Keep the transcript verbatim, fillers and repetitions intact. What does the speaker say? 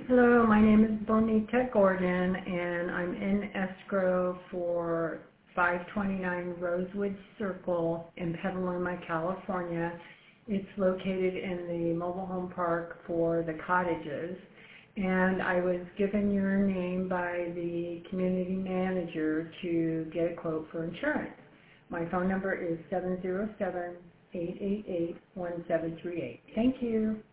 Hello, my name is Bonita Gordon, and I'm in escrow for five twenty-nine Rosewood Circle in Petaluma, California. It's located in the mobile home park for the cottages, and I was given your name by the community manager to get a quote for insurance. My phone number is seven zero seven, eight eight eight, one seven three eight. Thank you.